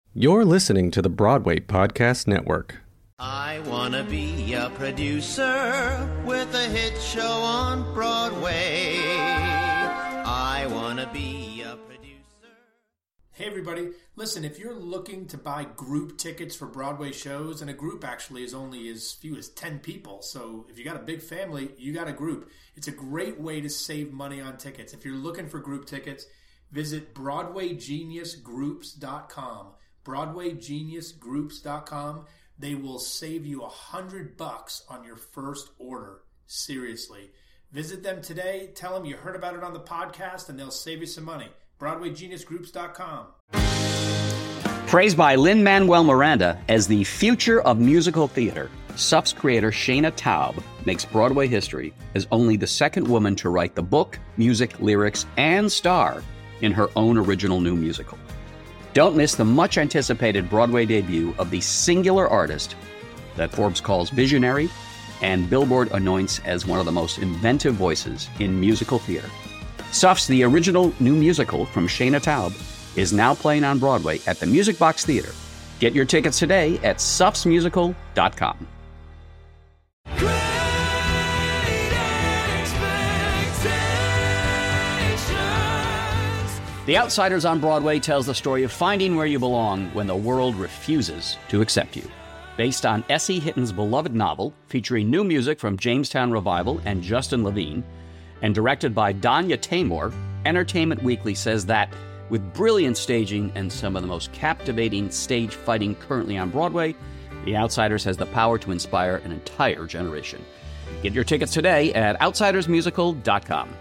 You're listening to the Broadway Podcast Network. I wanna be a producer with a hit show on Broadway. I wanna be a producer. Hey everybody, listen, if you're looking to buy group tickets for Broadway shows, and a group actually is only as few as 10 people, so if you got a big family, you got a group. It's a great way to save money on tickets. If you're looking for group tickets, visit BroadwayGeniusGroups.com. BroadwayGeniusGroups.com. They will save you $100 on your first order. Seriously. Visit them today. Tell them you heard about it on the podcast, and they'll save you some money. BroadwayGeniusGroups.com. Praised by Lin-Manuel Miranda as the future of musical theater, SUF's creator Shana Taub makes Broadway history as only the second woman to write the book, music, lyrics, and star in her own original new musical. Don't miss the much-anticipated Broadway debut of the singular artist that Forbes calls visionary and Billboard anoints as one of the most inventive voices in musical theater. SUF's The Original New Musical from Shana Taub is now playing on Broadway at the Music Box Theater. Get your tickets today at sufsmusical.com. The Outsiders on Broadway tells the story of finding where you belong when the world refuses to accept you. Based on S.E. Hitton's beloved novel, featuring new music from Jamestown Revival and Justin Levine, and directed by Danya Taymor, Entertainment Weekly says that, with brilliant staging and some of the most captivating stage fighting currently on Broadway, The Outsiders has the power to inspire an entire generation. Get your tickets today at outsidersmusical.com.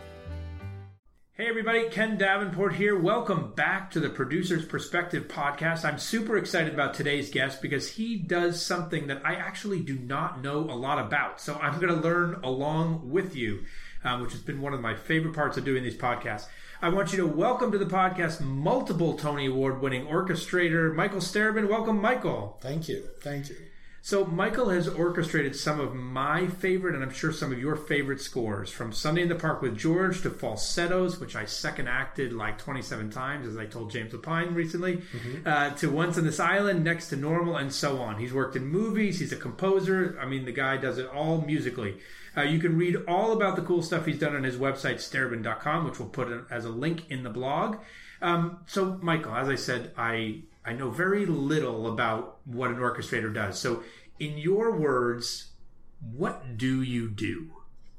Hey everybody, Ken Davenport here. Welcome back to the Producer's Perspective podcast. I'm super excited about today's guest because he does something that I actually do not know a lot about. So I'm going to learn along with you, which has been one of my favorite parts of doing these podcasts. I want you to welcome to the podcast multiple Tony Award-winning orchestrator Michael Starobin. Welcome, Michael. Thank you. Thank you. So Michael has orchestrated some of my favorite, and I'm sure some of your favorite scores, from Sunday in the Park with George to Falsettos, which I second acted like 27 times, as I told James Lapine recently, to Once on This Island, Next to Normal, and so on. He's worked in movies. He's a composer. I mean, the guy does it all musically. You can read all about the cool stuff he's done on his website, starobin.com, which we'll put as a link in the blog. So, Michael, as I said, I know very little about what an orchestrator does. So, in your words, what do you do?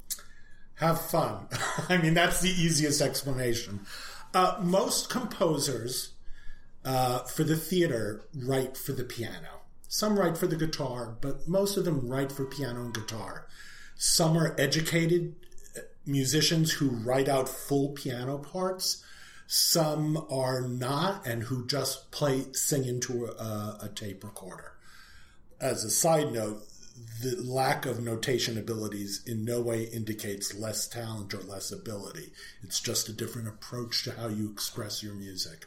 Have fun. I mean, that's the easiest explanation. Most composers for the theater write for the piano. Some write for the guitar, but most of them write for piano and guitar. Some are educated musicians who write out full piano parts. Some are not, and who just sing into a tape recorder. As a side note, the lack of notation abilities in no way indicates less talent or less ability. It's just a different approach to how you express your music.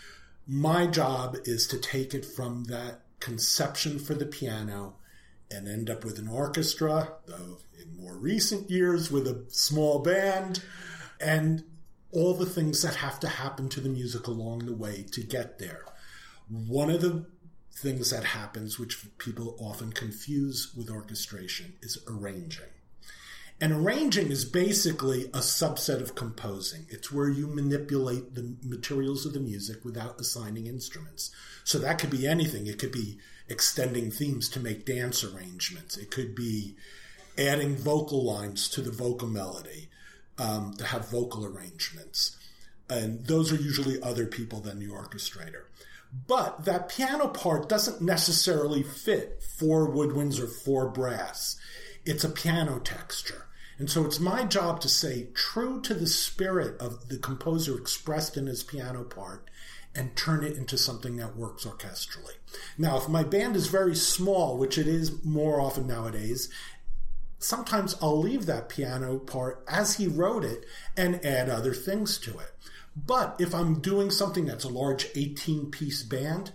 My job is to take it from that conception for the piano and end up with an orchestra, though in more recent years with a small band, and all the things that have to happen to the music along the way to get there. One of the things that happens, which people often confuse with orchestration, is arranging. And arranging is basically a subset of composing. It's where you manipulate the materials of the music without assigning instruments. So that could be anything. It could be extending themes to make dance arrangements. It could be adding vocal lines to the vocal melody, to have vocal arrangements. And those are usually other people than the orchestrator. But that piano part doesn't necessarily fit 4 woodwinds or 4 brass. It's a piano texture. And so it's my job to say, true to the spirit of the composer expressed in his piano part, and turn it into something that works orchestrally. Now, if my band is very small, which it is more often nowadays, sometimes I'll leave that piano part as he wrote it and add other things to it. But if I'm doing something that's a large 18-piece band,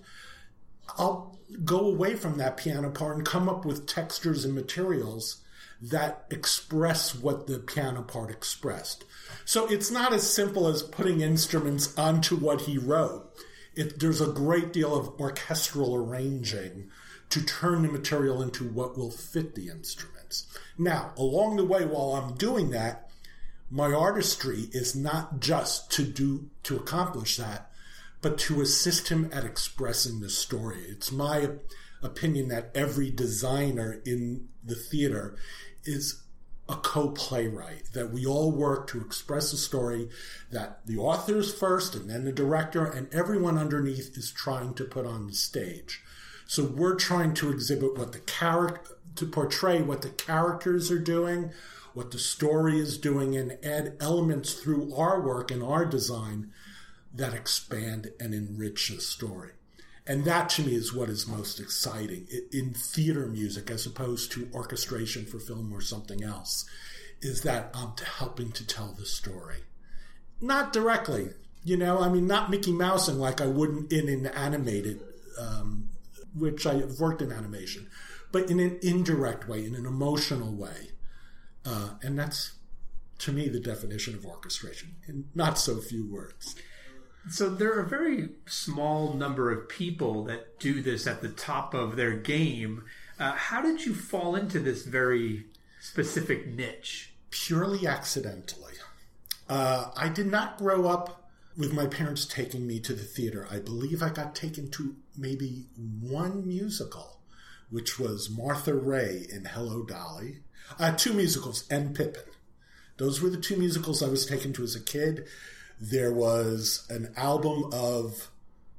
I'll go away from that piano part and come up with textures and materials that express what the piano part expressed. So it's not as simple as putting instruments onto what he wrote. There's a great deal of orchestral arranging to turn the material into what will fit the instruments. Now, along the way, while I'm doing that, my artistry is not just to accomplish that, but to assist him at expressing the story. It's my opinion that every designer in the theater is a co-playwright, that we all work to express a story, that the author's first and then the director and everyone underneath is trying to put on the stage. So we're trying to exhibit to portray what the characters are doing, what the story is doing, and add elements through our work and our design that expand and enrich the story. And that, to me, is what is most exciting in theater music, as opposed to orchestration for film or something else, is that I'm helping to tell the story. Not directly, not Mickey Mousing like I wouldn't in an animated, which I've worked in animation, but in an indirect way, in an emotional way. And that's, to me, the definition of orchestration, in not so few words. So there are a very small number of people that do this at the top of their game. How did you fall into this very specific niche? Purely accidentally. I did not grow up with my parents taking me to the theater. I believe I got taken to maybe one musical, which was Martha Ray in Hello, Dolly. 2 musicals, and Pippin. Those were the 2 musicals I was taken to as a kid. There was an album of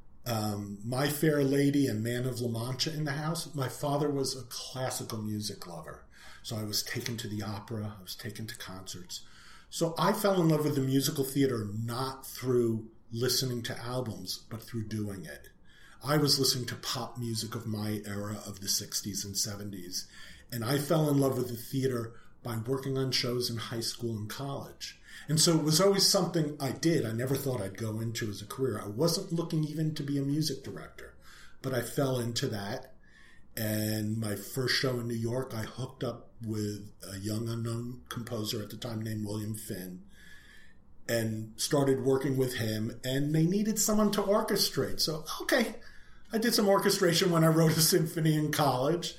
My Fair Lady and Man of La Mancha in the house. My father was a classical music lover, so I was taken to the opera. I was taken to concerts. So I fell in love with the musical theater not through listening to albums, but through doing it. I was listening to pop music of my era of the 60s and 70s, and I fell in love with the theater by working on shows in high school and college. And so it was always something I did. I never thought I'd go into as a career. I wasn't looking even to be a music director, but I fell into that. And my first show in New York, I hooked up with a young unknown composer at the time named William Finn and started working with him. And they needed someone to orchestrate. So, okay, I did some orchestration when I wrote a symphony in college.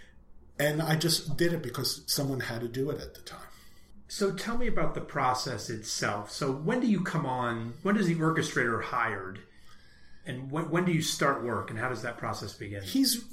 And I just did it because someone had to do it at the time. So tell me about the process itself. So when do you come on? When is the orchestrator hired? And when do you start work? And how does that process begin?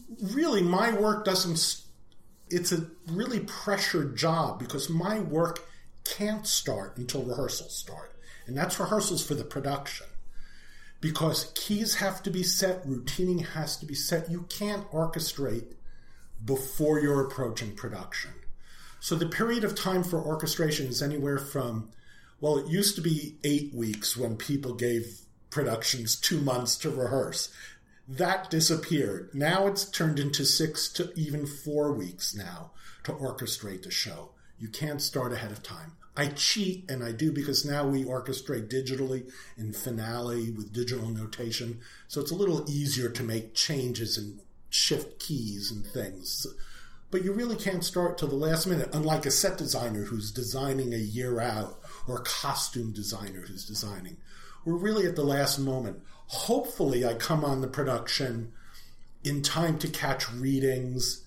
My work doesn't, it's a really pressured job because my work can't start until rehearsals start. And that's rehearsals for the production. Because keys have to be set, routining has to be set. You can't orchestrate before you're approaching production. So the period of time for orchestration is anywhere from, it used to be 8 weeks when people gave productions 2 months to rehearse. That disappeared. Now it's turned into 6 to even 4 weeks now to orchestrate the show. You can't start ahead of time. I cheat, and I do, because now we orchestrate digitally in Finale with digital notation. So it's a little easier to make changes and shift keys and things. But you really can't start till the last minute, unlike a set designer who's designing a year out, or a costume designer who's designing. We're really at the last moment. Hopefully I come on the production in time to catch readings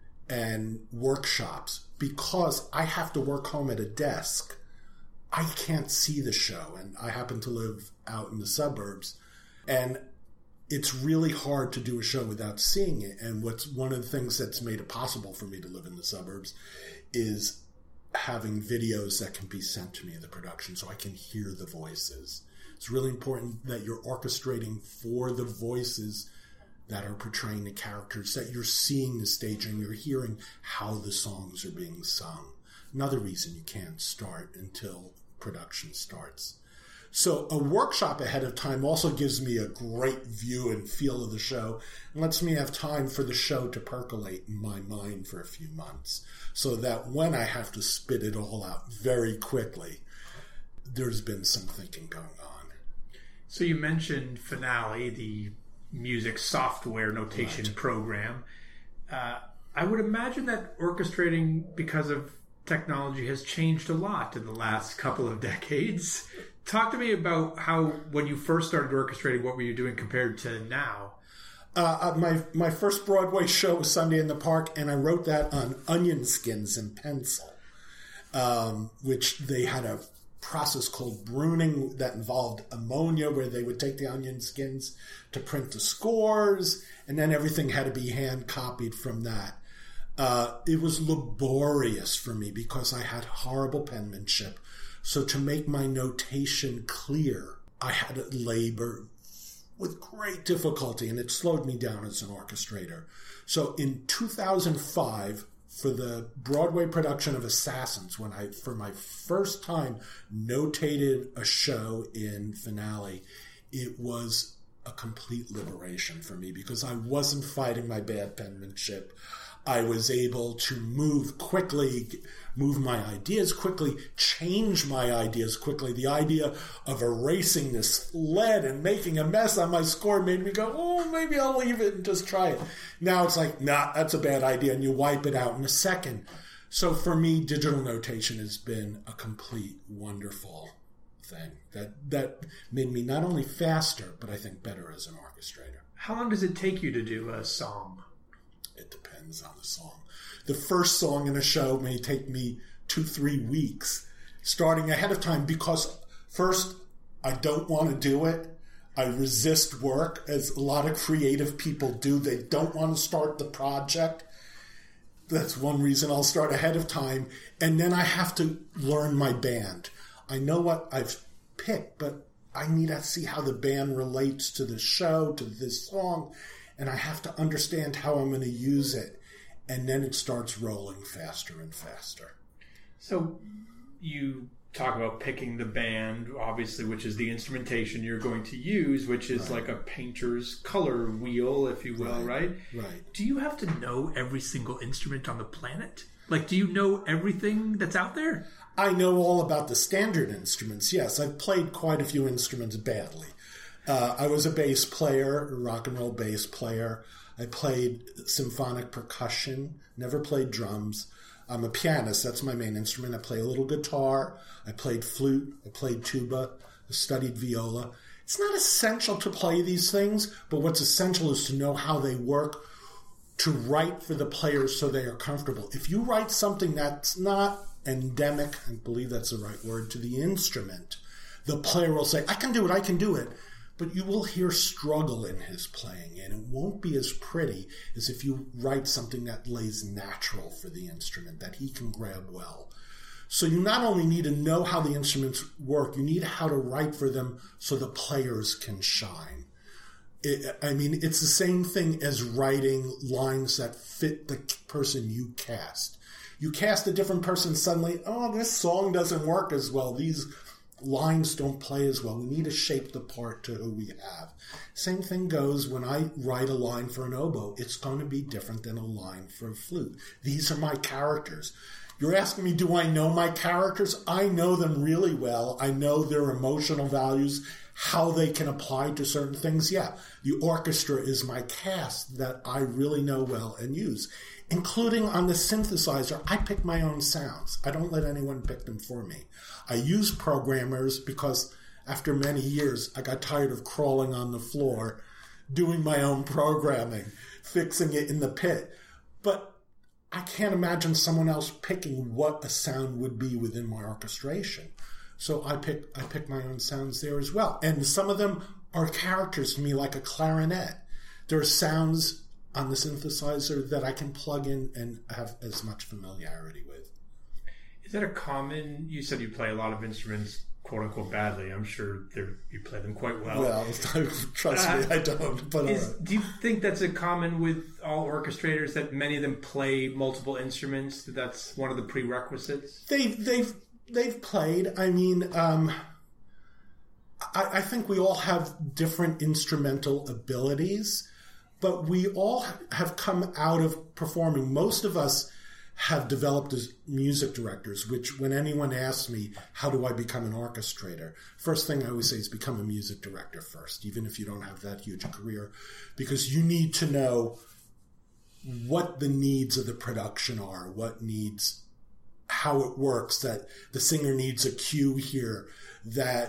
and workshops, because I have to work home at a desk. I can't see the show, and I happen to live out in the suburbs. And it's really hard to do a show without seeing it. And one of the things that's made it possible for me to live in the suburbs is having videos that can be sent to me in the production so I can hear the voices. It's really important that you're orchestrating for the voices that are portraying the characters, that you're seeing the stage and you're hearing how the songs are being sung. Another reason you can't start until production starts. So a workshop ahead of time also gives me a great view and feel of the show and lets me have time for the show to percolate in my mind for a few months, so that when I have to spit it all out very quickly, there's been some thinking going on. So you mentioned Finale, the music software notation program. I would imagine that orchestrating, because of technology, has changed a lot in the last couple of decades. Talk to me about how, when you first started orchestrating, what were you doing compared to now? My first Broadway show was Sunday in the Park, and I wrote that on onion skins in pencil, which they had a process called bruning that involved ammonia, where they would take the onion skins to print the scores, and then everything had to be hand copied from that. It was laborious for me because I had horrible penmanship. So to make my notation clear, I had to labor with great difficulty, and it slowed me down as an orchestrator. So in 2005, for the Broadway production of Assassins, when I, for my first time, notated a show in Finale, it was a complete liberation for me because I wasn't fighting my bad penmanship. I was able to move quickly, move my ideas quickly, change my ideas quickly. The idea of erasing this lead and making a mess on my score made me go, oh, maybe I'll leave it and just try it. Now it's like, nah, that's a bad idea, and you wipe it out in a second. So for me, digital notation has been a complete wonderful thing that made me not only faster, but I think better as an orchestrator. How long does it take you to do a song? It depends on the song. The first song in a show may take me 2-3 weeks, starting ahead of time, because first, I don't want to do it. I resist work, as a lot of creative people do. They don't want to start the project. That's one reason I'll start ahead of time. And then I have to learn my band. I know what I've picked, but I need to see how the band relates to the show, to this song, and I have to understand how I'm going to use it. And then it starts rolling faster and faster. So you talk about picking the band, obviously, which is the instrumentation you're going to use, which is like a painter's color wheel, if you will, right? Right. Do you have to know every single instrument on the planet? Like, do you know everything that's out there? I know all about the standard instruments, yes. I've played quite a few instruments badly. I was a bass player, a rock and roll bass player. I played symphonic percussion, never played drums. I'm a pianist, that's my main instrument. I play a little guitar, I played flute, I played tuba, I studied viola. It's not essential to play these things, but what's essential is to know how they work, to write for the players so they are comfortable. If you write something that's not endemic, I believe that's the right word, to the instrument, the player will say, I can do it. But you will hear struggle in his playing, and it won't be as pretty as if you write something that lays natural for the instrument, that he can grab well. So you not only need to know how the instruments work, you need how to write for them so the players can shine. It's the same thing as writing lines that fit the person you cast. You cast a different person, suddenly, oh, this song doesn't work as well. These lines don't play as well. We need to shape the part to who we have. Same thing goes when I write a line for an oboe. It's going to be different than a line for a flute. These are my characters. You're asking me, do I know my characters? I know them really well. I know their emotional values, how they can apply to certain things. Yeah, the orchestra is my cast that I really know well and use. Including on the synthesizer, I pick my own sounds. I don't let anyone pick them for me. I use programmers because after many years, I got tired of crawling on the floor, doing my own programming, fixing it in the pit. But I can't imagine someone else picking what a sound would be within my orchestration. So I pick my own sounds there as well. And some of them are characters to me, like a clarinet. There are sounds on the synthesizer that I can plug in and have as much familiarity with. Is that a common, you said you play a lot of instruments, quote unquote, badly. I'm sure you play them quite well. Well, trust me, I don't. But do you think that's a common with all orchestrators, that many of them play multiple instruments? That's one of the prerequisites? They've played. I mean, I think we all have different instrumental abilities, but we all have come out of performing. Most of us have developed as music directors, which when anyone asks me, how do I become an orchestrator? First thing I always say is become a music director first, even if you don't have that huge a career, because you need to know what the needs of the production are, how it works, that the singer needs a cue here, that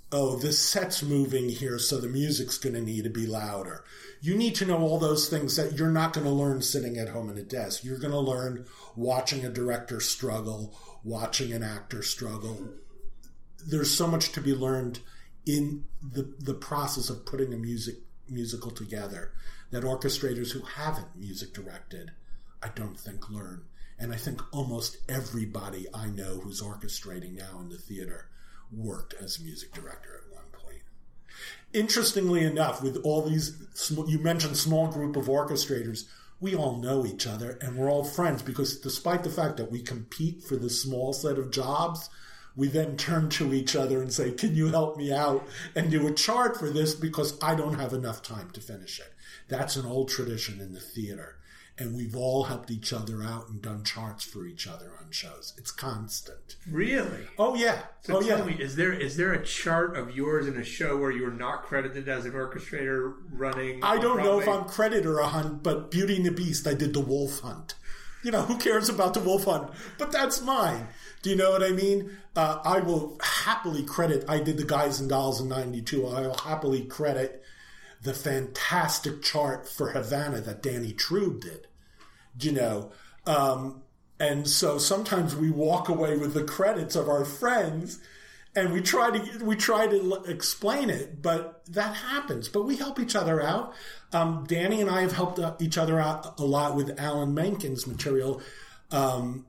oh, this set's moving here, so the music's going to need to be louder. You need to know all those things that you're not going to learn sitting at home at a desk. You're going to learn watching a director struggle, watching an actor struggle. There's so much to be learned in the process of putting a musical together that orchestrators who haven't music directed, I don't think learn. And I think almost everybody I know who's orchestrating now in the theater worked as a music director at one point. Interestingly enough, with all these, you mentioned small group of orchestrators, we all know each other and we're all friends because despite the fact that we compete for the small set of jobs, we then turn to each other and say, can you help me out and do a chart for this because I don't have enough time to finish it. That's an old tradition in the theater. And we've all helped each other out and done charts for each other on shows. It's constant. Really? Oh, yeah. So tell me, is there a chart of yours in a show where you're not credited as an orchestrator running? I don't know if I'm credited or a hunt, but Beauty and the Beast, I did the wolf hunt. You know, who cares about the wolf hunt? But that's mine. Do you know what I mean? I will happily credit, I did the Guys and Dolls in 92. I will happily credit the fantastic chart for Havana that Danny Trube did. You know, and so sometimes we walk away with the credits of our friends, and we try to explain it, but that happens. But we help each other out. Danny and I have helped each other out a lot with Alan Menken's material in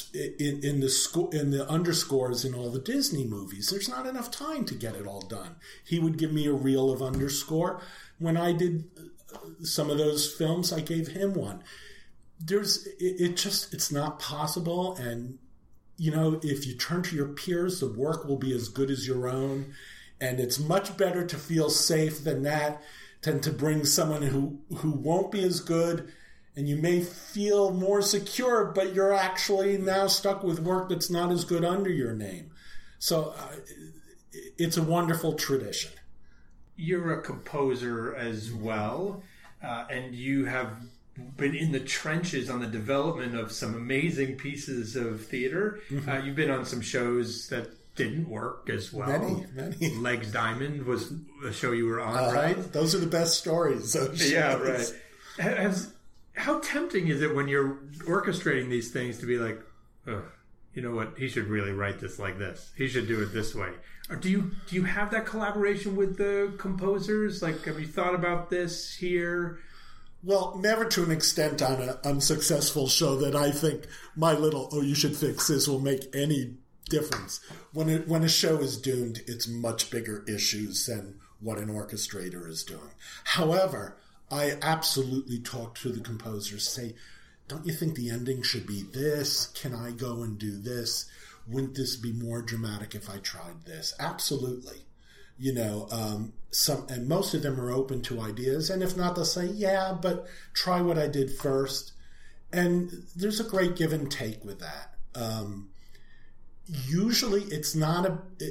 the underscores in all the Disney movies. There's not enough time to get it all done. He would give me a reel of underscore. When I did some of those films, I gave him one. It's not possible. And, you know, if you turn to your peers, the work will be as good as your own. And it's much better to feel safe than to bring someone who won't be as good. And you may feel more secure, but you're actually now stuck with work that's not as good under your name. So it's a wonderful tradition. You're a composer as well, and you have been in the trenches on the development of some amazing pieces of theater. Mm-hmm. You've been on some shows that didn't work as well. Many. Legs Diamond was a show you were on, right? Those are the best stories. Yeah, right. How tempting is it when you're orchestrating these things to be like, oh, you know what, he should really write this like this. He should do it this way. Or do you have that collaboration with the composers? Like, have you thought about this here? Well, never to an extent on an unsuccessful show that I think my little, oh, you should fix this will make any difference. When a show is doomed, it's much bigger issues than what an orchestrator is doing. However, I absolutely talk to the composers, say, don't you think the ending should be this? Can I go and do this? Wouldn't this be more dramatic if I tried this? Absolutely. You know, and most of them are open to ideas. And if not, they'll say, yeah, but try what I did first. And there's a great give and take with that. Usually it's not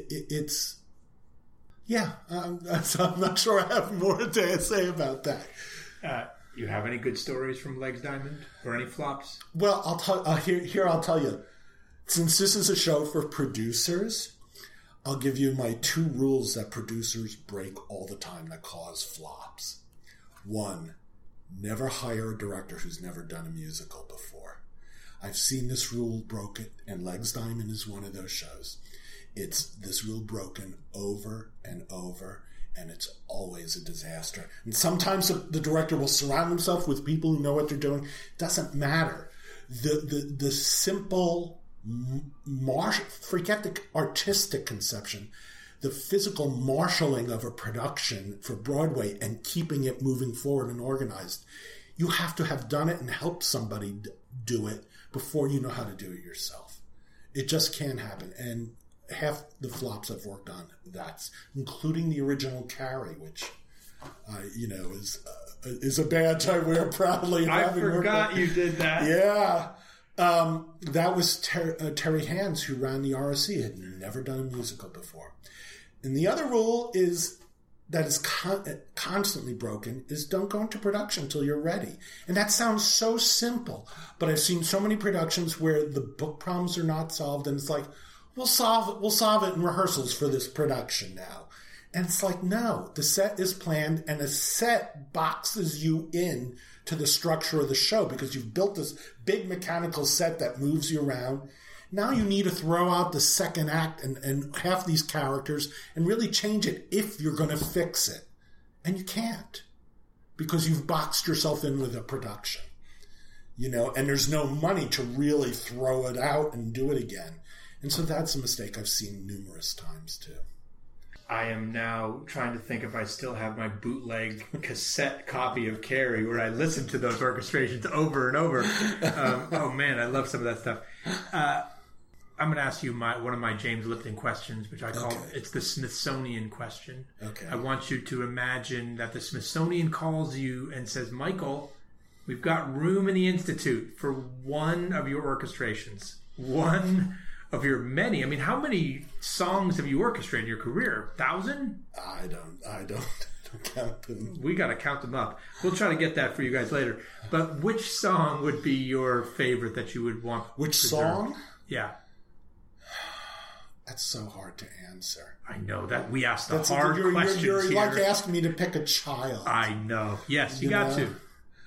I'm not sure I have more to say about that. You have any good stories from Legs Diamond or any flops? Well, I'll tell you. Since this is a show for producers, I'll give you my 2 rules that producers break all the time that cause flops. 1, never hire a director who's never done a musical before. I've seen this rule broken, and Legs Diamond is one of those shows. It's this rule broken over and over, and it's always a disaster. And sometimes the director will surround himself with people who know what they're doing. It doesn't matter. The simple forget the artistic conception, the physical marshaling of a production for Broadway and keeping it moving forward and organized. You have to have done it and helped somebody do it before you know how to do it yourself. It just can't happen. And half the flops I've worked on, that's including the original Carrie, which is a badge I wear proudly. I forgot you did that. Yeah. That was Terry Hands, who ran the RSC, had never done a musical before. And the other rule is that is constantly broken is don't go into production until you're ready. And that sounds so simple, but I've seen so many productions where the book problems are not solved, and it's like, we'll solve it in rehearsals for this production now. And it's like, no, the set is planned, and a set boxes you in to the structure of the show because you've built this big mechanical set that moves you around. Now you need to throw out the second act and half these characters and really change it if you're going to fix it. And you can't because you've boxed yourself in with a production, and there's no money to really throw it out and do it again. And so that's a mistake I've seen numerous times too. I am now trying to think if I still have my bootleg cassette copy of Carrie where I listened to those orchestrations over and over. Oh man, I love some of that stuff. I'm going to ask you one of my James Lipton questions, which I call it's the Smithsonian question. Okay. I want you to imagine that the Smithsonian calls you and says, Michael, we've got room in the Institute for one of your orchestrations. One of your many. I mean, how many songs have you orchestrated in your career? 1,000? I don't count them. We got to count them up. We'll try to get that for you guys later. But which song would be your favorite that you would want? Which song? Yeah. That's so hard to answer. I know that we asked the hard questions You're here. like asking me to pick a child. I know. Yes, you got to.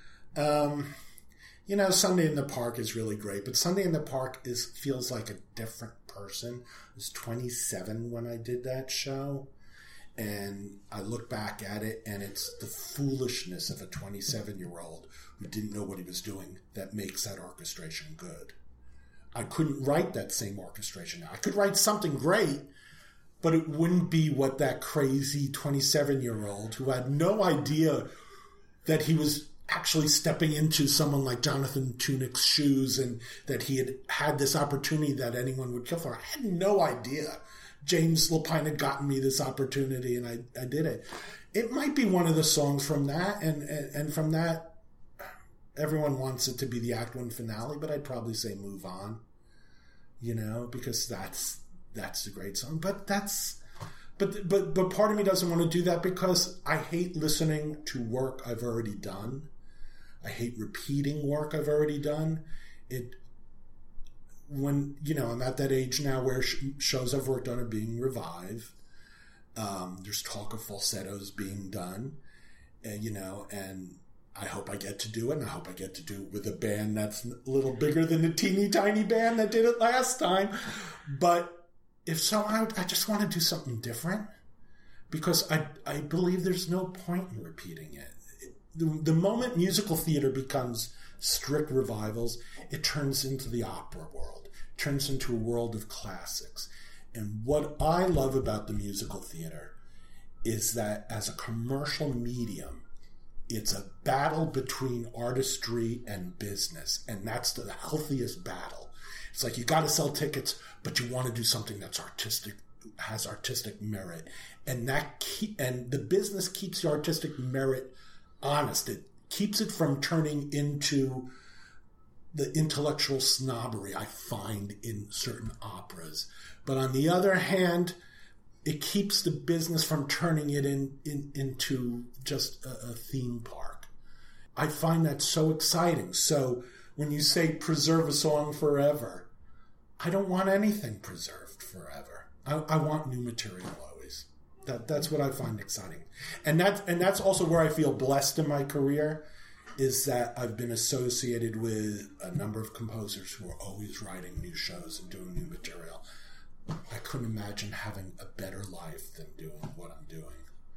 Sunday in the Park is really great, but Sunday in the Park feels like a different person. I was 27 when I did that show, and I look back at it, and it's the foolishness of a 27-year-old who didn't know what he was doing that makes that orchestration good. I couldn't write that same orchestration now. I could write something great, but it wouldn't be what that crazy 27-year-old who had no idea that he was actually stepping into someone like Jonathan Tunick's shoes and that he had this opportunity that anyone would kill for. I had no idea. James Lapine had gotten me this opportunity, and I did it. It might be one of the songs from that, and from that, everyone wants it to be the Act 1 finale, but I'd probably say Move On, because that's a great song. But part of me doesn't want to do that because I hate listening to work I've already done. I hate repeating work I've already done. I'm at that age now where shows I've worked on are being revived. There's talk of falsettos being done, and I hope I get to do it, and I hope I get to do it with a band that's a little bigger than the teeny tiny band that did it last time. But if so, I just want to do something different because I believe there's no point in repeating it. The moment musical theater becomes strict revivals, it turns into the opera world. It turns into a world of classics. And what I love about the musical theater is that as a commercial medium, it's a battle between artistry and business, and that's the healthiest battle. It's like you got to sell tickets, but you want to do something that's artistic, has artistic merit, and the business keeps the artistic merit honest. It keeps it from turning into the intellectual snobbery I find in certain operas. But on the other hand, it keeps the business from turning it into just a theme park. I find that so exciting. So when you say preserve a song forever, I don't want anything preserved forever. I want new material always. That's what I find exciting. And that's also where I feel blessed in my career, is that I've been associated with a number of composers who are always writing new shows and doing new material. I couldn't imagine having a better life than doing what I'm doing.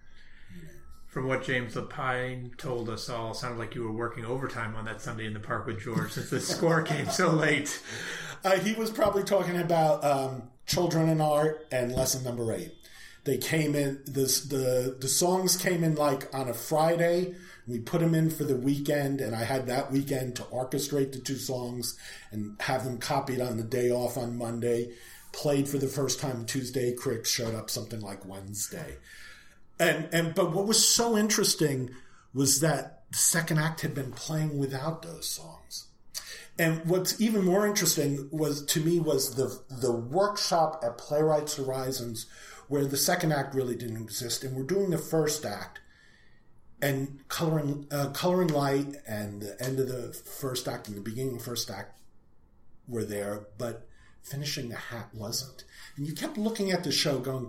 From what James Lapine told us all, it sounded like you were working overtime on that Sunday in the Park with George since the score came so late. He was probably talking about Children in Art and Lesson Number 8. They came in, the songs came in like on a Friday. We put them in for the weekend, and I had that weekend to orchestrate the two songs and have them copied on the day off on Monday. Played for the first time Tuesday. Crick showed up something like Wednesday. But what was so interesting was that the second act had been playing without those songs. And what's even more interesting was the workshop at Playwrights Horizons, where the second act really didn't exist, and we're doing the first act, and coloring light and the end of the first act and the beginning of the first act were there, but finishing the hat wasn't. And you kept looking at the show going,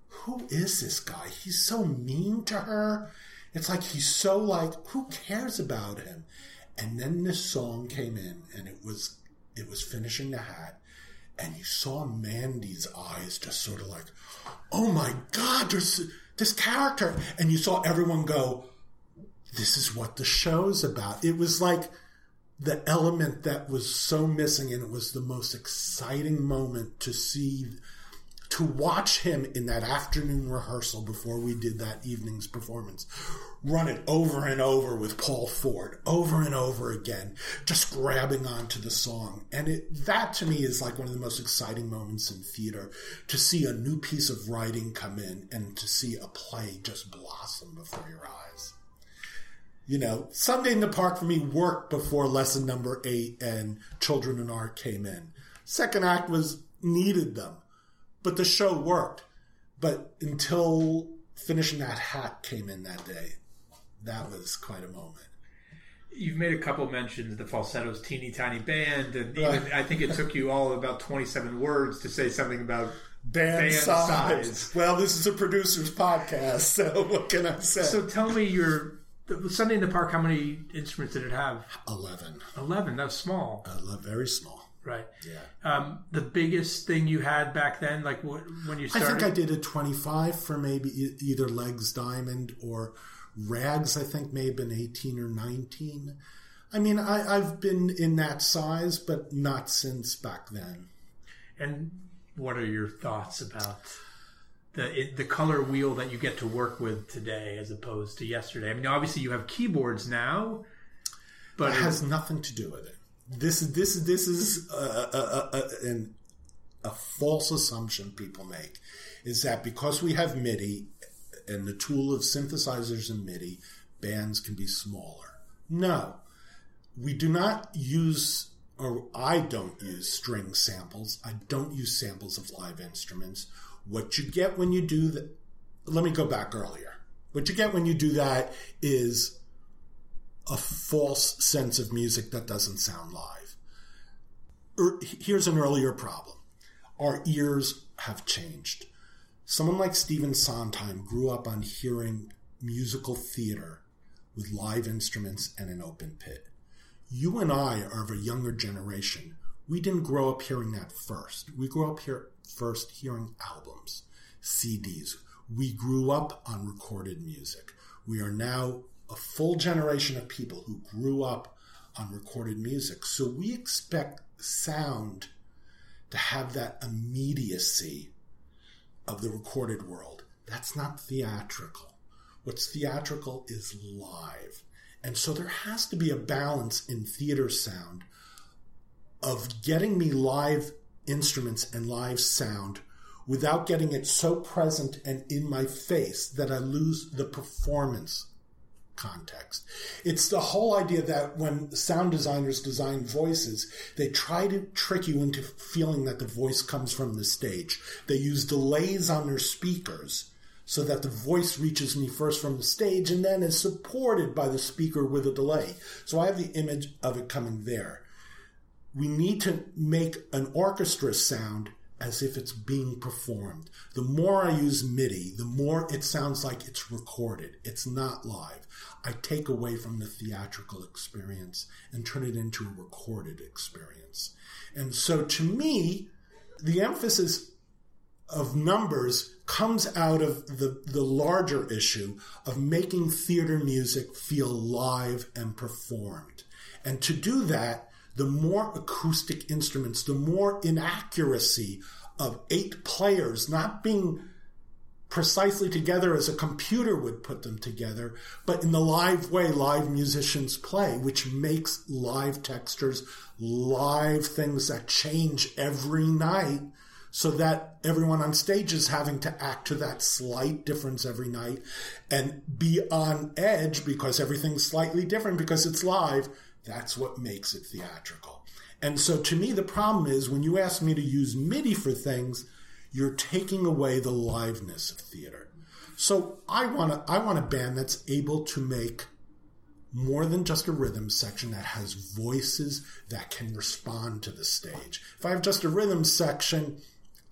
who is this guy? He's so mean to her. It's like he's so like, who cares about him? And then this song came in, and it was Finishing the Hat, and you saw Mandy's eyes just sort of like, oh my God, there's this character. And you saw everyone go, this is what the show's about. It was like the element that was so missing, and it was the most exciting moment to watch him in that afternoon rehearsal before we did that evening's performance, run it over and over with Paul Ford, over and over again, just grabbing onto the song. And that to me is like one of the most exciting moments in theater, to see a new piece of writing come in and to see a play just blossom before your eyes. You know, Sunday in the Park for me worked before lesson number 8 and Children in Art came in. Second act needed them. But the show worked. But until Finishing That Hat came in that day, that was quite a moment. You've made a couple mentions, the falsetto's teeny tiny band, and even, I think it took you all about 27 words to say something about band size. Well, this is a producer's podcast, so what can I say? So tell me, Sunday in the Park, how many instruments did it have? 11. 11, that's small. Very small. Right. Yeah. The biggest thing you had back then, like when you started? I think I did a 25 for maybe either Legs Diamond or Rags. I think may have been 18 or 19. I mean, I've been in that size, but not since back then. And what are your thoughts about the color wheel that you get to work with today as opposed to yesterday? I mean, obviously you have keyboards now, but it has nothing to do with it. This is a false assumption people make, is that because we have MIDI and the tool of synthesizers and MIDI, bands can be smaller. No, we do not use, or I don't use string samples. I don't use samples of live instruments. What you get when you do that, let me go back earlier. What you get when you do that is a false sense of music that doesn't sound live. Here's an earlier problem. Our ears have changed. Someone like Stephen Sondheim grew up on hearing musical theater with live instruments and an open pit. You and I are of a younger generation. We didn't grow up hearing that first. We grew up first hearing albums, CDs. We grew up on recorded music. We are now a full generation of people who grew up on recorded music. So we expect sound to have that immediacy of the recorded world. That's not theatrical. What's theatrical is live. And so there has to be a balance in theater sound of getting me live instruments and live sound without getting it so present and in my face that I lose the performance context. It's the whole idea that when sound designers design voices, they try to trick you into feeling that the voice comes from the stage. They use delays on their speakers so that the voice reaches me first from the stage and then is supported by the speaker with a delay. So I have the image of it coming there. We need to make an orchestra sound as if it's being performed. The more I use MIDI, the more it sounds like it's recorded. It's not live. I take away from the theatrical experience and turn it into a recorded experience. And so to me, the emphasis of numbers comes out of the larger issue of making theater music feel live and performed. And to do that, the more acoustic instruments, the more inaccuracy of 8 players not being precisely together as a computer would put them together, but in the live way live musicians play, which makes live textures, live things that change every night, so that everyone on stage is having to act to that slight difference every night and be on edge because everything's slightly different because it's live. That's what makes it theatrical. And so to me, the problem is when you ask me to use MIDI for things, you're taking away the liveness of theater. So I want a band that's able to make more than just a rhythm section that has voices that can respond to the stage. If I have just a rhythm section,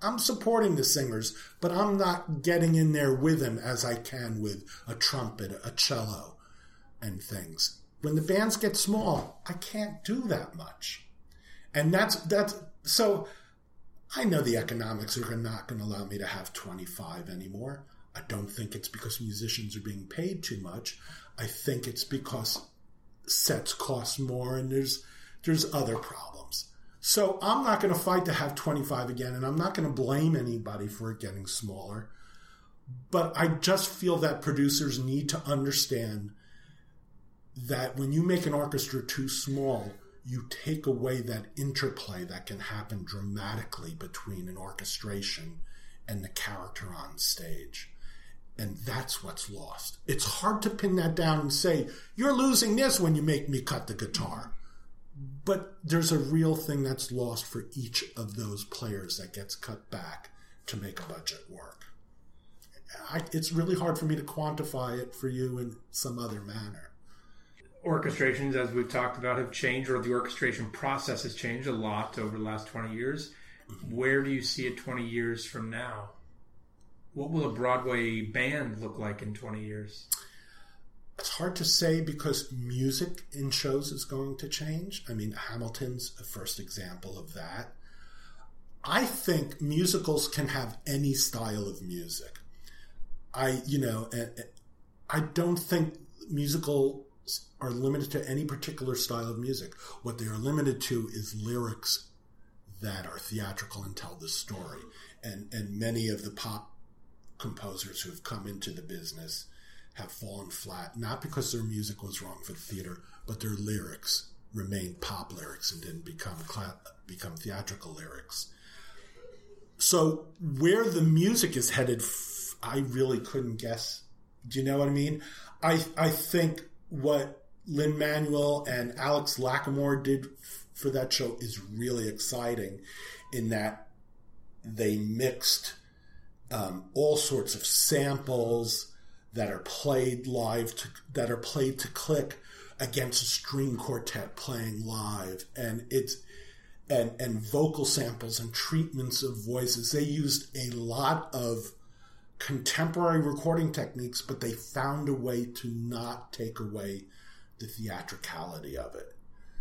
I'm supporting the singers, but I'm not getting in there with them as I can with a trumpet, a cello, and things. When the bands get small, I can't do that much. And that's so I know the economics are not going to allow me to have 25 anymore. I don't think it's because musicians are being paid too much. I think it's because sets cost more and there's other problems. So I'm not going to fight to have 25 again, and I'm not going to blame anybody for it getting smaller. But I just feel that producers need to understand that when you make an orchestra too small, you take away that interplay that can happen dramatically between an orchestration and the character on stage. And that's what's lost. It's hard to pin that down and say, you're losing this when you make me cut the guitar. But there's a real thing that's lost for each of those players that gets cut back to make a budget work. It's really hard for me to quantify it for you in some other manner. Orchestrations, as we've talked about, have changed, or the orchestration process has changed a lot over the last 20 years. Where do you see it 20 years from now? What will a Broadway band look like in 20 years? It's hard to say because music in shows is going to change. I mean, Hamilton's a first example of that. I think musicals can have any style of music. I don't think musicals are limited to any particular style of music. What they are limited to is lyrics that are theatrical and tell the story. And many of the pop composers who have come into the business have fallen flat, not because their music was wrong for the theater, but their lyrics remained pop lyrics and didn't become theatrical lyrics. So where the music is headed, I really couldn't guess. Do you know what I mean? I think what Lin-Manuel and Alex Lacamoire did for that show is really exciting in that they mixed all sorts of samples that are played live, that are played to click against a string quartet playing live, and vocal samples and treatments of voices. They used a lot of contemporary recording techniques, but they found a way to not take away the theatricality of it.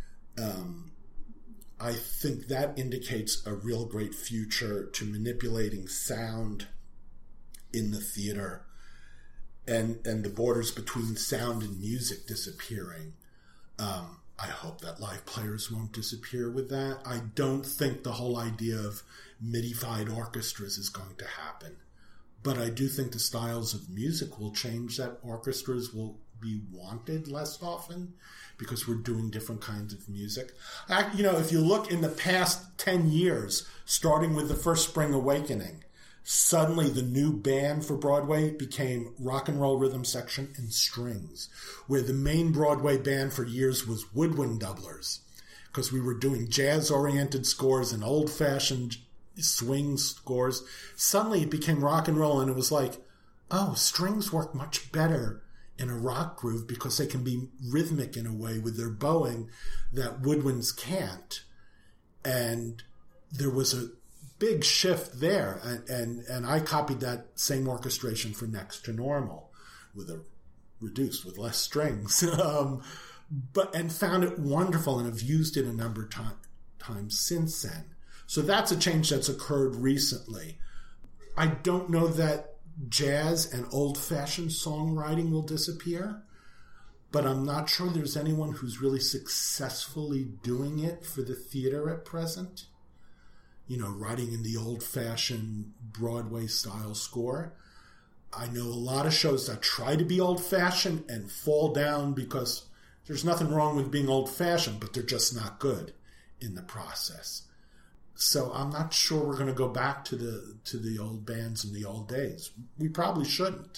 I think that indicates a real great future to manipulating sound in the theater and the borders between sound and music disappearing. I hope that live players won't disappear with that. I don't think the whole idea of MIDI-fied orchestras is going to happen. But I do think the styles of music will change, that orchestras will be wanted less often because we're doing different kinds of music. If you look in the past 10 years, starting with the first Spring Awakening, suddenly the new band for Broadway became rock and roll rhythm section and strings, where the main Broadway band for years was woodwind doublers, because we were doing jazz-oriented scores and old-fashioned swing scores. Suddenly it became rock and roll, and it was like, oh, strings work much better in a rock groove because they can be rhythmic in a way with their bowing that woodwinds can't. And there was a big shift there, and I copied that same orchestration for Next to Normal with less strings, and found it wonderful, and have used it a number of times since then. So that's a change that's occurred recently. I don't know that jazz and old-fashioned songwriting will disappear, but I'm not sure there's anyone who's really successfully doing it for the theater at present. Writing in the old-fashioned Broadway-style score. I know a lot of shows that try to be old-fashioned and fall down because there's nothing wrong with being old-fashioned, but they're just not good in the process. So I'm not sure we're going to go back to the old bands in the old days. We probably shouldn't,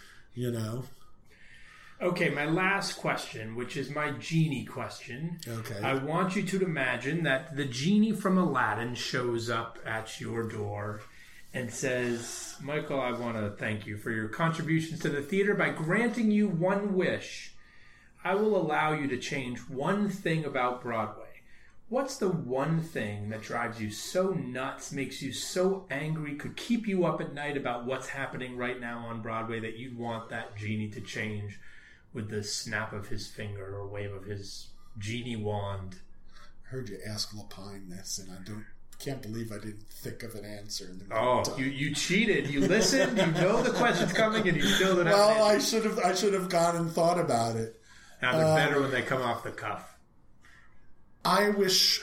Okay, my last question, which is my genie question. Okay. I want you to imagine that the genie from Aladdin shows up at your door and says, Michael, I want to thank you for your contributions to the theater by granting you one wish. I will allow you to change one thing about Broadway. What's the one thing that drives you so nuts, makes you so angry, could keep you up at night about what's happening right now on Broadway that you'd want that genie to change with the snap of his finger or wave of his genie wand? I heard you ask Lapine this, and I can't believe I didn't think of an answer. In the Oh, you cheated. You listened. You know the question's coming, and you still don't have an answer. I should have gone and thought about it. Now they're better when they come off the cuff. I wish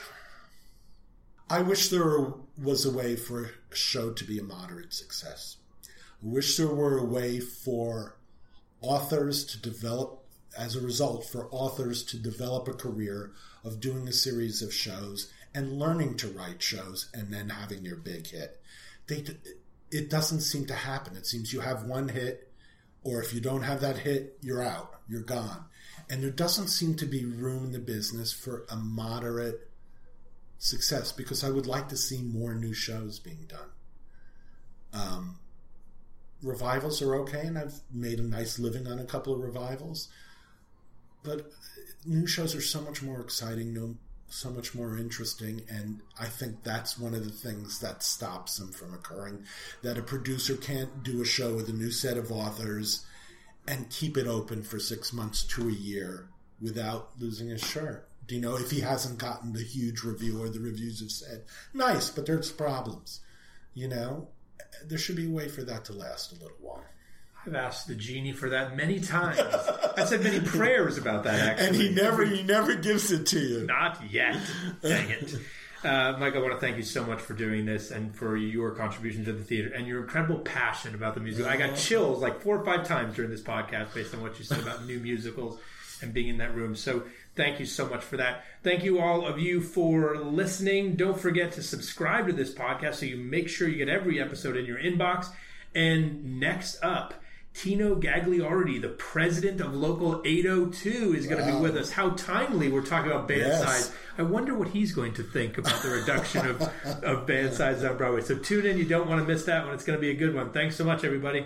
there was a way for a show to be a moderate success. I wish there were a way for authors to develop, as a result, for authors to develop a career of doing a series of shows and learning to write shows and then having your big hit. It doesn't seem to happen. It seems you have one hit, or if you don't have that hit, you're out. You're gone. And there doesn't seem to be room in the business for a moderate success, because I would like to see more new shows being done. Revivals are okay, and I've made a nice living on a couple of revivals. But new shows are so much more exciting, so much more interesting, and I think that's one of the things that stops them from occurring, that a producer can't do a show with a new set of authors and keep it open for 6 months to a year without losing his shirt. Do you know, if he hasn't gotten the huge review or the reviews have said, nice, but there's problems. You know, there should be a way for that to last a little while. I've asked the genie for that many times. I've said many prayers about that, actually. And he never gives it to you. Not yet. Dang it. Mike, I want to thank you so much for doing this and for your contribution to the theater and your incredible passion about the musical. I got chills like 4 or 5 times during this podcast based on what you said about new musicals and being in that room. So thank you so much for that. Thank you, all of you, for listening. Don't forget to subscribe to this podcast so you make sure you get every episode in your inbox. And next up, Tino Gagliardi, the president of Local 802, is going to be with us. How timely. We're talking about band size. I wonder what he's going to think about the reduction of band size on Broadway. So tune in. You don't want to miss that one. It's going to be a good one. Thanks so much, everybody.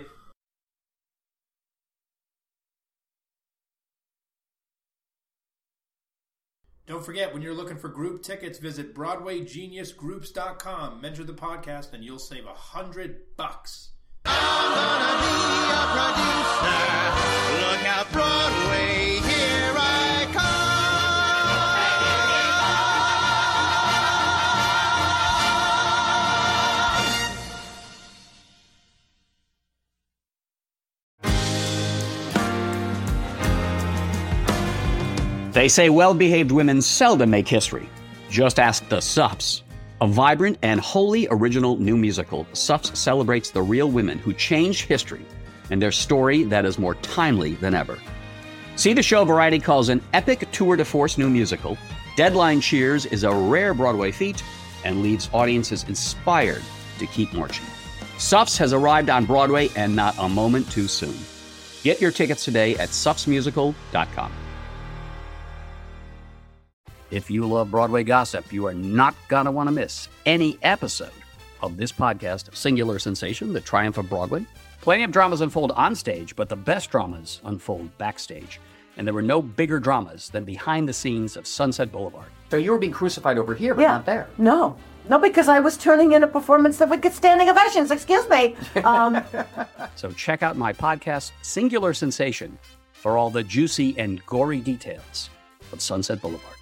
Don't forget, when you're looking for group tickets, visit BroadwayGeniusGroups.com. Mention the podcast, and you'll save $100. I'm gonna be a producer. Look out, Broadway, here I come. They say well-behaved women seldom make history. Just ask the Sups. A vibrant and wholly original new musical, Sups celebrates the real women who changed history and their story that is more timely than ever. See the show Variety calls an epic tour de force new musical. Deadline cheers is a rare Broadway feat and leaves audiences inspired to keep marching. Sups has arrived on Broadway, and not a moment too soon. Get your tickets today at supsmusical.com. If you love Broadway gossip, you are not going to want to miss any episode of this podcast, Singular Sensation, The Triumph of Broadway. Plenty of dramas unfold on stage, but the best dramas unfold backstage. And there were no bigger dramas than behind the scenes of Sunset Boulevard. So you were being crucified over here, but not there. No, because I was turning in a performance that would get standing ovations. Excuse me. So check out my podcast, Singular Sensation, for all the juicy and gory details of Sunset Boulevard.